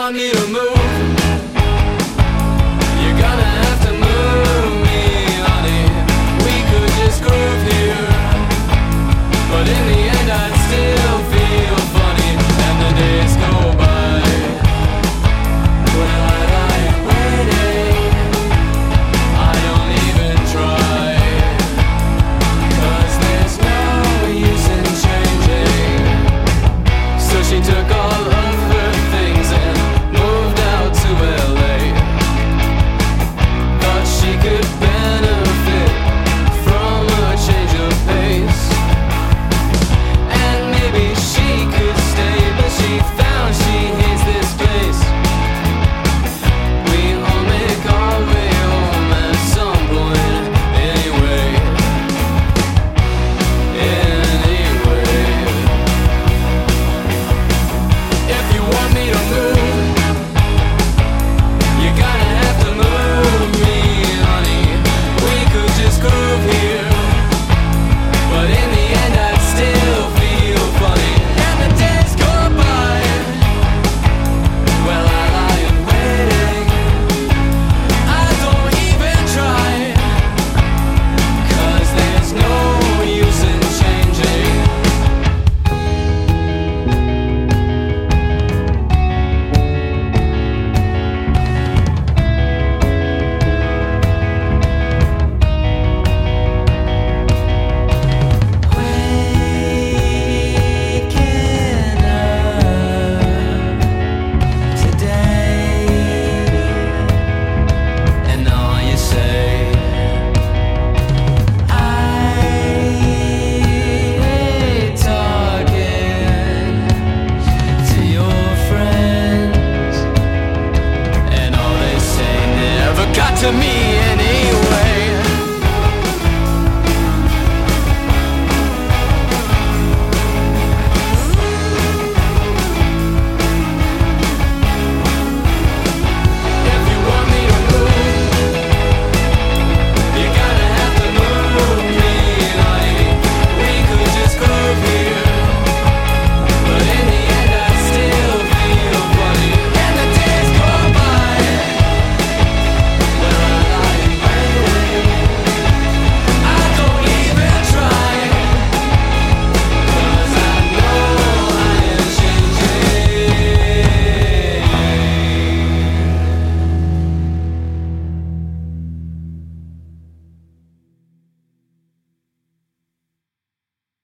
want me to move, you're gonna have to move me, honey. We could just groove here, but in the end I'd still feel funny, and the days go by. Well, I lie waiting, I don't even try, 'cause there's no use in changing. So she took all of her things and moved out to LA. Thought she could benefit from a change of pace, and maybe she could stay, but she found she hates this place. We all make our way home at some point anyway. If you want me to move, you're gonna have to move me, honey. We could just groove here, but in the end I'd still feel funny, and the days go by. Well, I lie in waiting, I don't even try, 'cause there's no use in changing. Waking up today, and all you say, I hate talking to your friends, and all they say never got to me.